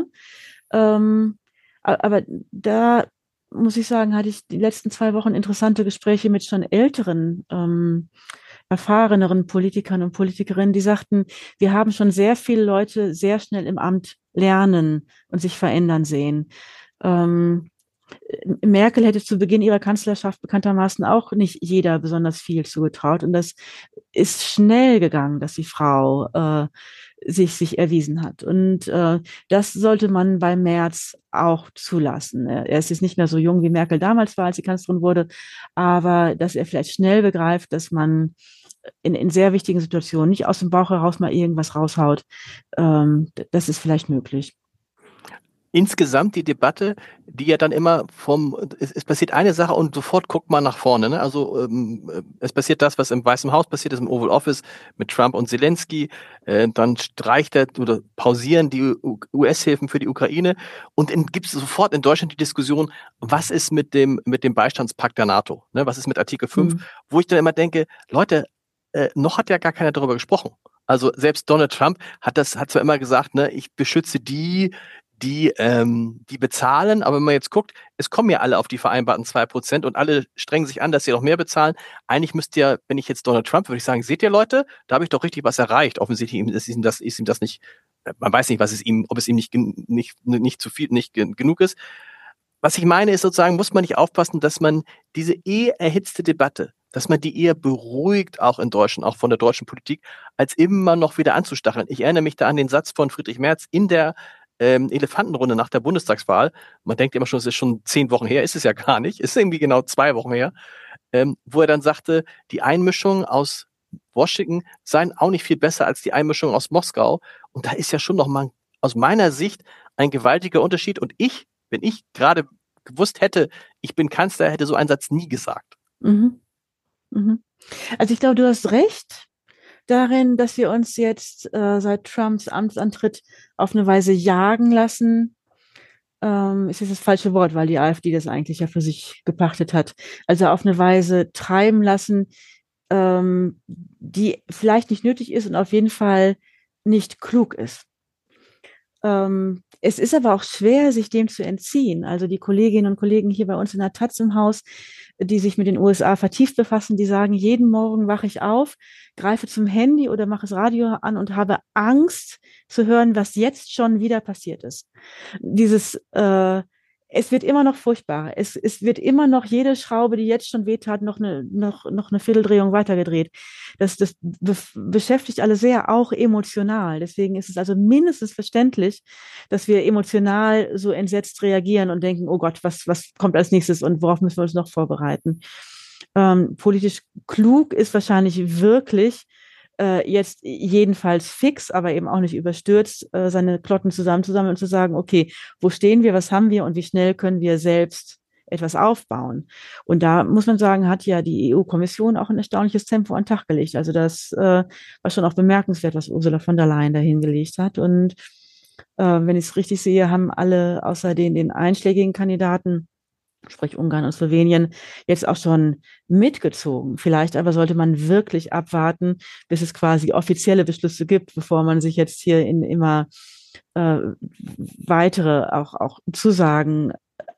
Ähm, aber da muss ich sagen, hatte ich die letzten zwei Wochen interessante Gespräche mit schon älteren, ähm, erfahreneren Politikern und Politikerinnen, die sagten, wir haben schon sehr viele Leute sehr schnell im Amt lernen und sich verändern sehen. Ähm, Merkel hätte zu Beginn ihrer Kanzlerschaft bekanntermaßen auch nicht jeder besonders viel zugetraut. Und das ist schnell gegangen, dass die Frau äh, sich, sich erwiesen hat. Und äh, das sollte man bei Merz auch zulassen. Er ist jetzt nicht mehr so jung, wie Merkel damals war, als sie Kanzlerin wurde, aber dass er vielleicht schnell begreift, dass man in, in sehr wichtigen Situationen nicht aus dem Bauch heraus mal irgendwas raushaut, ähm, das ist vielleicht möglich. Insgesamt die Debatte, die ja dann immer vom, es, es passiert eine Sache und sofort guckt man nach vorne. Ne? Also ähm, es passiert das, was im Weißen Haus passiert ist, im Oval Office mit Trump und Zelensky. Äh, dann streicht er oder pausieren die U S-Hilfen für die Ukraine. Und dann gibt es sofort in Deutschland die Diskussion, was ist mit dem, mit dem Beistandspakt der NATO? Ne? Was ist mit Artikel fünf? Mhm. Wo ich dann immer denke, Leute, äh, noch hat ja gar keiner darüber gesprochen. Also selbst Donald Trump hat das, hat zwar immer gesagt, ne, ich beschütze die, die, ähm, die bezahlen, aber wenn man jetzt guckt, es kommen ja alle auf die vereinbarten zwei Prozent und alle strengen sich an, dass sie noch mehr bezahlen. Eigentlich müsste ja, wenn ich jetzt Donald Trump, würde ich sagen, seht ihr Leute, da habe ich doch richtig was erreicht. Offensichtlich ist ihm das, ist ihm das nicht, man weiß nicht, was es ihm, ob es ihm nicht, nicht, nicht zu viel, nicht genug ist. Was ich meine, ist sozusagen, muss man nicht aufpassen, dass man diese eh erhitzte Debatte, dass man die eher beruhigt, auch in Deutschland, auch von der deutschen Politik, als immer noch wieder anzustacheln. Ich erinnere mich da an den Satz von Friedrich Merz in der ähm, Elefantenrunde nach der Bundestagswahl. Man denkt immer schon, es ist schon zehn Wochen her, ist es ja gar nicht, ist irgendwie genau zwei Wochen her, ähm, wo er dann sagte, die Einmischung aus Washington seien auch nicht viel besser als die Einmischung aus Moskau. Und da ist ja schon noch mal aus meiner Sicht ein gewaltiger Unterschied. Und ich, wenn ich gerade gewusst hätte, ich bin Kanzler, hätte so einen Satz nie gesagt. Mhm. Mhm. Also ich glaube, du hast recht darin, dass wir uns jetzt äh, seit Trumps Amtsantritt auf eine Weise jagen lassen. Ähm, ist jetzt das falsche Wort, weil die AfD das eigentlich ja für sich gepachtet hat. Also auf eine Weise treiben lassen, ähm, die vielleicht nicht nötig ist und auf jeden Fall nicht klug ist. Ähm, es ist aber auch schwer, sich dem zu entziehen. Also die Kolleginnen und Kollegen hier bei uns in der Taz im Haus, die sich mit den U S A vertieft befassen, die sagen, jeden Morgen wache ich auf, greife zum Handy oder mache das Radio an und habe Angst zu hören, was jetzt schon wieder passiert ist. Dieses, äh, es wird immer noch furchtbarer. Es, es wird immer noch jede Schraube, die jetzt schon wehtat, noch eine, noch, noch eine Vierteldrehung weitergedreht. Das, das be beschäftigt alle sehr, auch emotional. Deswegen ist es also mindestens verständlich, dass wir emotional so entsetzt reagieren und denken, oh Gott, was, was kommt als nächstes und worauf müssen wir uns noch vorbereiten? Ähm, politisch klug ist wahrscheinlich wirklich, äh, jetzt jedenfalls fix, aber eben auch nicht überstürzt, äh, seine Klotten zusammenzusammeln und zu sagen, okay, wo stehen wir, was haben wir und wie schnell können wir selbst etwas aufbauen. Und da muss man sagen, hat ja die E U-Kommission auch ein erstaunliches Tempo an den Tag gelegt. Also das äh, war schon auch bemerkenswert, was Ursula von der Leyen da hingelegt hat. Und äh, wenn ich es richtig sehe, haben alle außer den, den einschlägigen Kandidaten, sprich Ungarn und Slowenien, jetzt auch schon mitgezogen. Vielleicht aber sollte man wirklich abwarten, bis es quasi offizielle Beschlüsse gibt, bevor man sich jetzt hier in immer äh, weitere auch, auch Zusagen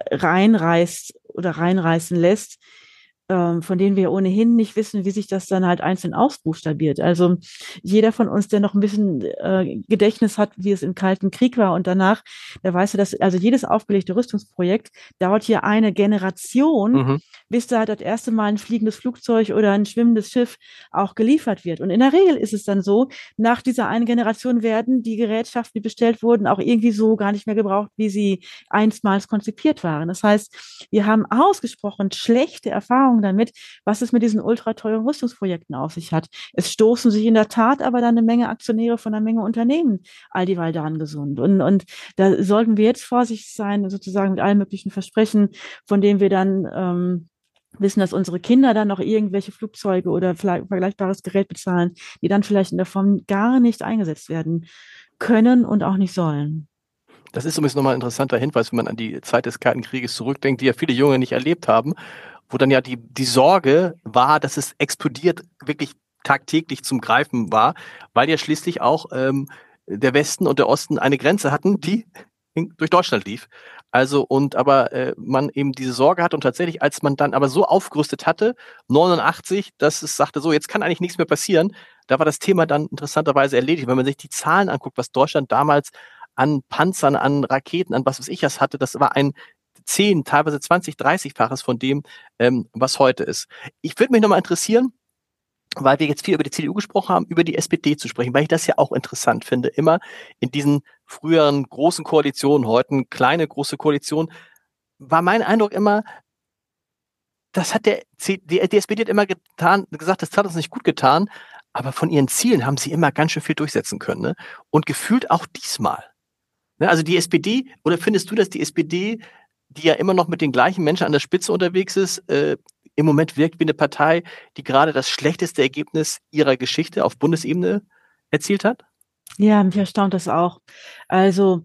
reinreißt oder reinreißen lässt, ähm, von denen wir ohnehin nicht wissen, wie sich das dann halt einzeln ausbuchstabiert. Also jeder von uns, der noch ein bisschen äh, Gedächtnis hat, wie es im Kalten Krieg war und danach, der weiß ja, dass also jedes aufgelegte Rüstungsprojekt dauert hier eine Generation, Mhm. bis da das erste Mal ein fliegendes Flugzeug oder ein schwimmendes Schiff auch geliefert wird. Und in der Regel ist es dann so, nach dieser einen Generation werden die Gerätschaften, die bestellt wurden, auch irgendwie so gar nicht mehr gebraucht, wie sie einstmals konzipiert waren. Das heißt, wir haben ausgesprochen schlechte Erfahrungen damit, was es mit diesen ultrateuren Rüstungsprojekten auf sich hat. Es stoßen sich in der Tat aber dann eine Menge Aktionäre von einer Menge Unternehmen all dieweil daran gesund. Und, und da sollten wir jetzt vorsichtig sein, sozusagen mit allen möglichen Versprechen, von denen wir dann ähm, wissen, dass unsere Kinder dann noch irgendwelche Flugzeuge oder vergleichbares Gerät bezahlen, die dann vielleicht in der Form gar nicht eingesetzt werden können und auch nicht sollen. Das ist übrigens nochmal ein interessanter Hinweis, wenn man an die Zeit des Kalten Krieges zurückdenkt, die ja viele Junge nicht erlebt haben, wo dann ja die, die Sorge war, dass es explodiert, wirklich tagtäglich zum Greifen war, weil ja schließlich auch ähm, der Westen und der Osten eine Grenze hatten, die in, durch Deutschland lief. Also und aber äh, man eben diese Sorge hatte und tatsächlich, als man dann aber so aufgerüstet hatte, neunundachtzig, dass es sagte, so jetzt kann eigentlich nichts mehr passieren, da war das Thema dann interessanterweise erledigt. Wenn man sich die Zahlen anguckt, was Deutschland damals an Panzern, an Raketen, an was weiß ich was hatte, das war ein zehn, teilweise zwanzig, dreißig-faches von dem, ähm, was heute ist. Ich würde mich nochmal interessieren, weil wir jetzt viel über die C D U gesprochen haben, über die S P D zu sprechen, weil ich das ja auch interessant finde. Immer in diesen früheren großen Koalitionen, heute kleine, große Koalitionen, war mein Eindruck immer, das hat der C die, die S P D hat immer getan, gesagt, das hat uns nicht gut getan, aber von ihren Zielen haben sie immer ganz schön viel durchsetzen können. Ne? Und gefühlt auch diesmal. Ne? Also die S P D, oder findest du, dass die S P D, die ja immer noch mit den gleichen Menschen an der Spitze unterwegs ist, äh, im Moment wirkt wie eine Partei, die gerade das schlechteste Ergebnis ihrer Geschichte auf Bundesebene erzielt hat? Ja, mich erstaunt das auch. Also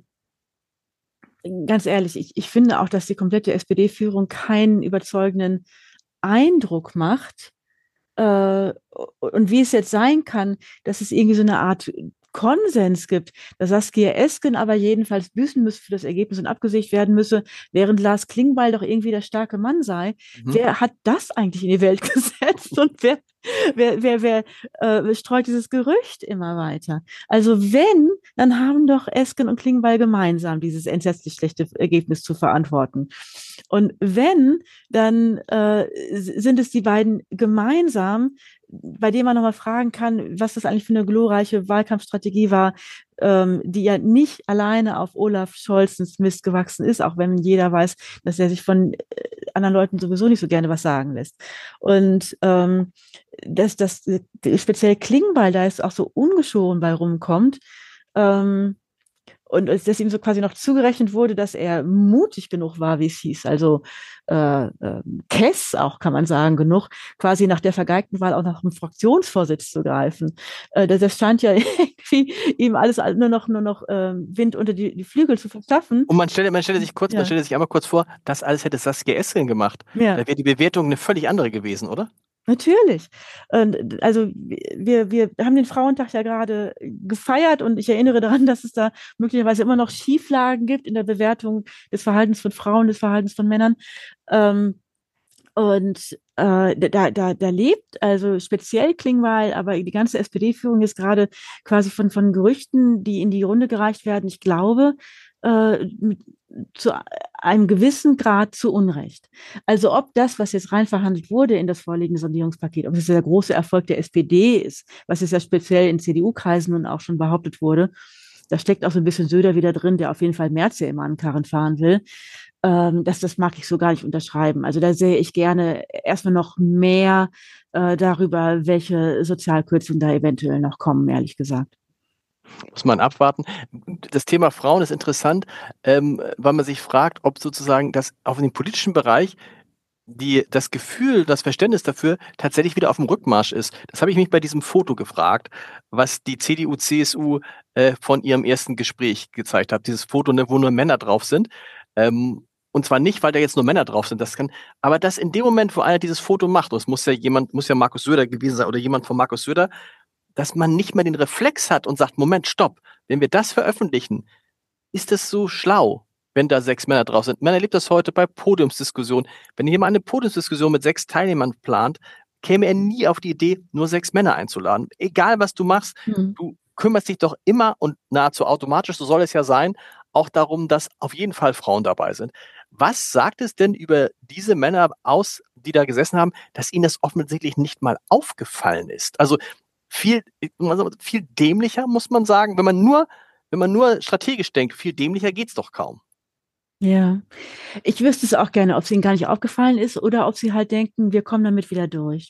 ganz ehrlich, ich, ich finde auch, dass die komplette S P D-Führung keinen überzeugenden Eindruck macht. Äh, und wie es jetzt sein kann, dass es irgendwie so eine Art Konsens gibt, dass Saskia Esken aber jedenfalls büßen müsse für das Ergebnis und abgesägt werden müsse, während Lars Klingbeil doch irgendwie der starke Mann sei. Mhm. Wer hat das eigentlich in die Welt gesetzt und wer, wer, wer, wer äh, streut dieses Gerücht immer weiter? Also wenn, dann haben doch Esken und Klingbeil gemeinsam dieses entsetzlich schlechte Ergebnis zu verantworten. Und wenn, dann äh, sind es die beiden gemeinsam, bei denen man nochmal fragen kann, was das eigentlich für eine glorreiche Wahlkampfstrategie war, ähm, die ja nicht alleine auf Olaf Scholzens Mist gewachsen ist, auch wenn jeder weiß, dass er sich von äh, anderen Leuten sowieso nicht so gerne was sagen lässt. Und ähm, dass das speziell Klingbeil da ist auch so ungeschoren bei rumkommt, ähm, und dass ihm so quasi noch zugerechnet wurde, dass er mutig genug war, wie es hieß. Also äh, äh, Kess auch, kann man sagen, genug, quasi nach der vergeigten Wahl auch nach dem Fraktionsvorsitz zu greifen. Äh, das, das scheint ja irgendwie ihm alles nur noch, nur noch äh, Wind unter die, die Flügel zu verschaffen. Und man stelle, man stelle sich kurz, Ja. man stelle sich einmal kurz vor, das alles hätte Saskia Esken gemacht. Ja. Da wäre die Bewertung eine völlig andere gewesen, oder? Natürlich. Und also wir, wir haben den Frauentag ja gerade gefeiert und ich erinnere daran, dass es da möglicherweise immer noch Schieflagen gibt in der Bewertung des Verhaltens von Frauen, des Verhaltens von Männern. Ähm, und äh, da, da, da lebt also speziell Klingbeil, aber die ganze S P D-Führung ist gerade quasi von, von Gerüchten, die in die Runde gereicht werden, ich glaube, äh, mit, zu einem gewissen Grad zu Unrecht. Also ob das, was jetzt rein verhandelt wurde in das vorliegende Sondierungspaket, ob es der große Erfolg der S P D ist, was jetzt ja speziell in C D U-Kreisen nun auch schon behauptet wurde, da steckt auch so ein bisschen Söder wieder drin, der auf jeden Fall Merz ja immer an den Karren fahren will. Ähm, das, das mag ich so gar nicht unterschreiben. Also da sehe ich gerne erstmal noch mehr äh, darüber, welche Sozialkürzungen da eventuell noch kommen, ehrlich gesagt. Muss man abwarten. Das Thema Frauen ist interessant, ähm, weil man sich fragt, ob sozusagen das auf dem politischen Bereich die, das Gefühl, das Verständnis dafür tatsächlich wieder auf dem Rückmarsch ist. Das habe ich mich bei diesem Foto gefragt, was die C D U, C S U äh, von ihrem ersten Gespräch gezeigt hat. Dieses Foto, ne, wo nur Männer drauf sind. Ähm, und zwar nicht, weil da jetzt nur Männer drauf sind, das kann, aber dass in dem Moment, wo einer dieses Foto macht, und es muss ja jemand, muss ja Markus Söder gewesen sein oder jemand von Markus Söder, dass man nicht mehr den Reflex hat und sagt, Moment, stopp, wenn wir das veröffentlichen, ist das so schlau, wenn da sechs Männer drauf sind. Man erlebt das heute bei Podiumsdiskussionen. Wenn jemand eine Podiumsdiskussion mit sechs Teilnehmern plant, käme er nie auf die Idee, nur sechs Männer einzuladen. Egal, was du machst, Mhm. du kümmerst dich doch immer und nahezu automatisch, so soll es ja sein, auch darum, dass auf jeden Fall Frauen dabei sind. Was sagt es denn über diese Männer aus, die da gesessen haben, dass ihnen das offensichtlich nicht mal aufgefallen ist? Also viel, also viel dämlicher, muss man sagen, wenn man nur, wenn man nur strategisch denkt, viel dämlicher geht's doch kaum. Ja, ich wüsste es auch gerne, ob es ihnen gar nicht aufgefallen ist oder ob sie halt denken, wir kommen damit wieder durch.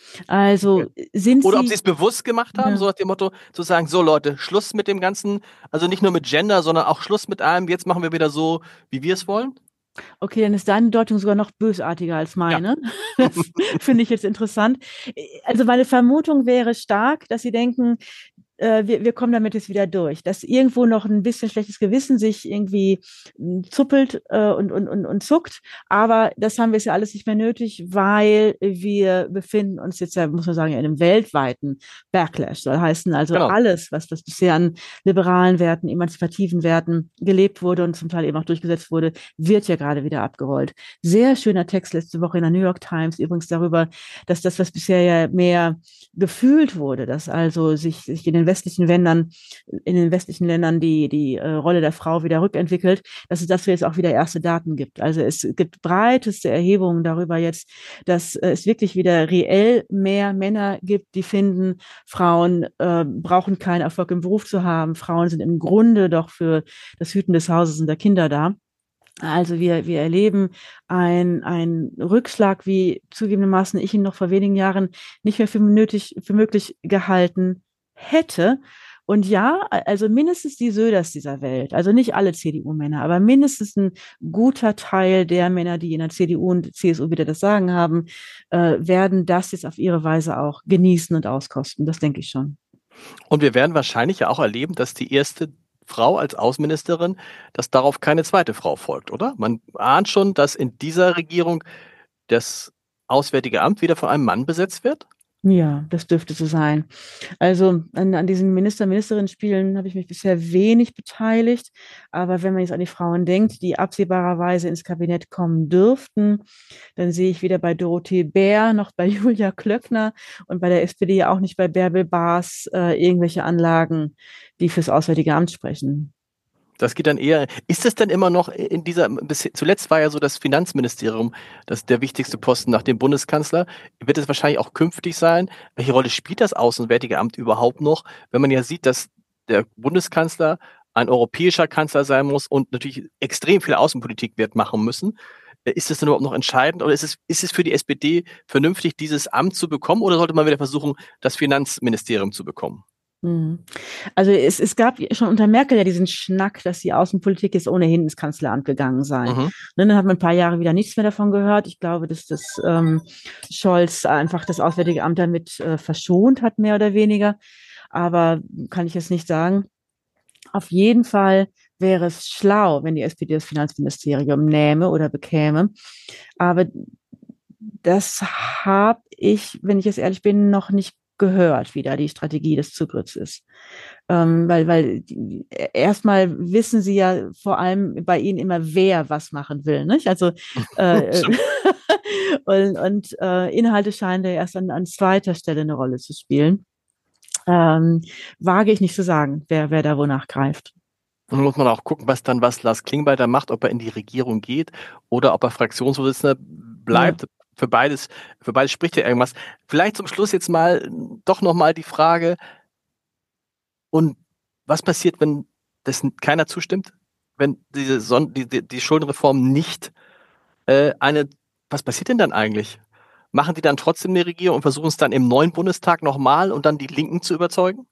Also sind Oder ob sie, sie es bewusst gemacht haben, ja. so nach dem Motto, zu sagen, so Leute, Schluss mit dem Ganzen, also nicht nur mit Gender, sondern auch Schluss mit allem, jetzt machen wir wieder so, wie wir es wollen? Okay, dann ist deine Deutung sogar noch bösartiger als Ja. meine. Das finde ich jetzt interessant. Also meine Vermutung wäre stark, dass sie denken, äh, wir, wir kommen damit jetzt wieder durch. Dass irgendwo noch ein bisschen schlechtes Gewissen sich irgendwie mh, zuppelt äh, und, und, und, und zuckt. Aber das haben wir jetzt ja alles nicht mehr nötig, weil wir befinden uns jetzt ja, muss man sagen, in einem weltweiten Backlash. Soll heißen, also Genau. alles, was, was bisher an liberalen Werten, emanzipativen Werten gelebt wurde und zum Teil eben auch durchgesetzt wurde, wird ja gerade wieder abgerollt. Sehr schöner Text letzte Woche in der New York Times übrigens darüber, dass das, was bisher ja mehr gefühlt wurde, dass also sich, sich in den westlichen Ländern, in den westlichen Ländern die, die äh, Rolle der Frau wieder rückentwickelt, dass es dafür jetzt auch wieder erste Daten gibt. Also es gibt breiteste Erhebungen darüber jetzt, dass äh, es wirklich wieder reell mehr Männer gibt, die finden, Frauen äh, brauchen keinen Erfolg im Beruf zu haben. Frauen sind im Grunde doch für das Hüten des Hauses und der Kinder da. Also wir, wir erleben ein, ein Rückschlag, wie zugegebenermaßen ich ihn noch vor wenigen Jahren nicht mehr für nötig, für möglich gehalten hätte. Und ja, also mindestens die Söders dieser Welt, also nicht alle C D U-Männer, aber mindestens ein guter Teil der Männer, die in der C D U und C S U wieder das Sagen haben, äh, werden das jetzt auf ihre Weise auch genießen und auskosten. Das denke ich schon. Und wir werden wahrscheinlich ja auch erleben, dass die erste Frau als Außenministerin, dass darauf keine zweite Frau folgt, oder? Man ahnt schon, dass in dieser Regierung das Auswärtige Amt wieder von einem Mann besetzt wird? Ja, das dürfte so sein. Also an, an diesen Minister-Ministerinnen-Spielen habe ich mich bisher wenig beteiligt. Aber wenn man jetzt an die Frauen denkt, die absehbarerweise ins Kabinett kommen dürften, dann sehe ich weder bei Dorothee Bär noch bei Julia Klöckner und bei der S P D ja auch nicht bei Bärbel Baas äh, irgendwelche Anlagen, die fürs Auswärtige Amt sprechen. Das geht dann eher, ist es denn immer noch in dieser, bis, zuletzt war ja so das Finanzministerium das der wichtigste Posten nach dem Bundeskanzler. Wird es wahrscheinlich auch künftig sein? Welche Rolle spielt das Auswärtige Amt überhaupt noch, wenn man ja sieht, dass der Bundeskanzler ein europäischer Kanzler sein muss und natürlich extrem viel Außenpolitik wird machen müssen? Ist das denn überhaupt noch entscheidend oder ist es, ist es für die S P D vernünftig, dieses Amt zu bekommen oder sollte man wieder versuchen, das Finanzministerium zu bekommen? Also es, es gab schon unter Merkel ja diesen Schnack, dass die Außenpolitik jetzt ohnehin ins Kanzleramt gegangen sei. Mhm. Dann hat man ein paar Jahre wieder nichts mehr davon gehört. Ich glaube, dass das ähm, Scholz einfach das Auswärtige Amt damit äh, verschont hat, mehr oder weniger. Aber kann ich jetzt nicht sagen. Auf jeden Fall wäre es schlau, wenn die S P D das Finanzministerium nähme oder bekäme. Aber das habe ich, wenn ich jetzt ehrlich bin, noch nicht gehört, wie da die Strategie des Zugriffs ist. Ähm, weil, weil erstmal wissen sie ja vor allem bei ihnen immer, wer was machen will. Nicht? Also äh, und, und äh, Inhalte scheinen da erst an, an zweiter Stelle eine Rolle zu spielen. Ähm, wage ich nicht zu sagen, wer, wer da wonach greift. Und muss man auch gucken, was dann was Lars Klingbeil da macht, ob er in die Regierung geht oder ob er Fraktionsvorsitzender bleibt. Ja. Für beides, für beides spricht ja irgendwas. Vielleicht zum Schluss jetzt mal doch nochmal die Frage, und was passiert, wenn das keiner zustimmt? Wenn diese Son- die, die, die Schuldenreform nicht äh, eine, was passiert denn dann eigentlich? Machen die dann trotzdem eine Regierung und versuchen es dann im neuen Bundestag nochmal und dann die Linken zu überzeugen?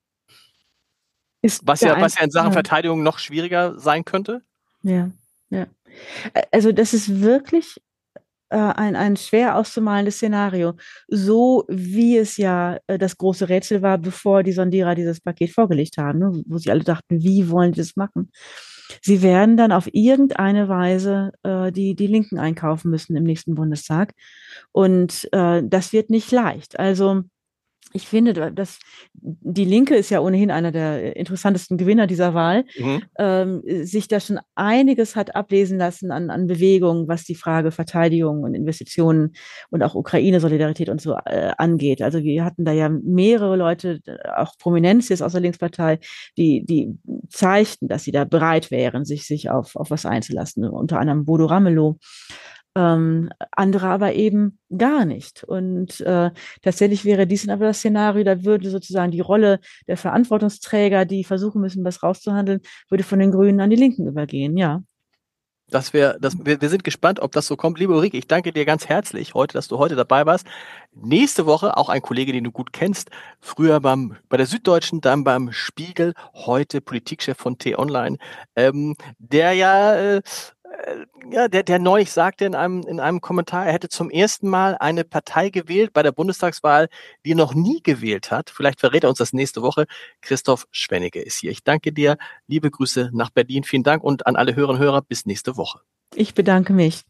Ist was, ja, was ja in Sachen ja. Verteidigung noch schwieriger sein könnte? Ja, ja. Also das ist wirklich Ein, ein schwer auszumalendes Szenario, so wie es ja äh, das große Rätsel war, bevor die Sondierer dieses Paket vorgelegt haben, ne, wo sie alle dachten, wie wollen die das machen? Sie werden dann auf irgendeine Weise äh, die, die Linken einkaufen müssen im nächsten Bundestag und äh, das wird nicht leicht. Also ich finde, dass die Linke ist ja ohnehin einer der interessantesten Gewinner dieser Wahl, mhm. ähm, sich da schon einiges hat ablesen lassen an, an Bewegungen, was die Frage Verteidigung und Investitionen und auch Ukraine-Solidarität und so äh, angeht. Also wir hatten da ja mehrere Leute, auch Prominenz jetzt aus der Linkspartei, die, die zeigten, dass sie da bereit wären, sich, sich auf, auf was einzulassen. Unter anderem Bodo Ramelow. Ähm, andere aber eben gar nicht. Und äh, tatsächlich wäre dies aber das Szenario, da würde sozusagen die Rolle der Verantwortungsträger, die versuchen müssen, was rauszuhandeln, würde von den Grünen an die Linken übergehen, ja. Das wär, das, wir, wir sind gespannt, ob das so kommt. Liebe Ulrike, ich danke dir ganz herzlich heute, dass du heute dabei warst. Nächste Woche auch ein Kollege, den du gut kennst, früher beim, bei der Süddeutschen, dann beim Spiegel, heute Politikchef von T-Online, ähm, der ja... Äh, Ja, der, der neulich sagte in einem, in einem Kommentar, er hätte zum ersten Mal eine Partei gewählt bei der Bundestagswahl, die er noch nie gewählt hat. Vielleicht verrät er uns das nächste Woche. Christoph Schwennige ist hier. Ich danke dir. Liebe Grüße nach Berlin. Vielen Dank und an alle Hörerinnen und Hörer. Bis nächste Woche. Ich bedanke mich.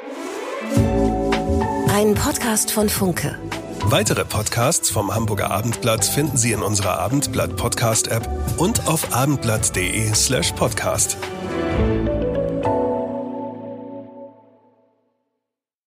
Ein Podcast von Funke. Weitere Podcasts vom Hamburger Abendblatt finden Sie in unserer Abendblatt Podcast App und auf abendblatt punkt de slash podcast.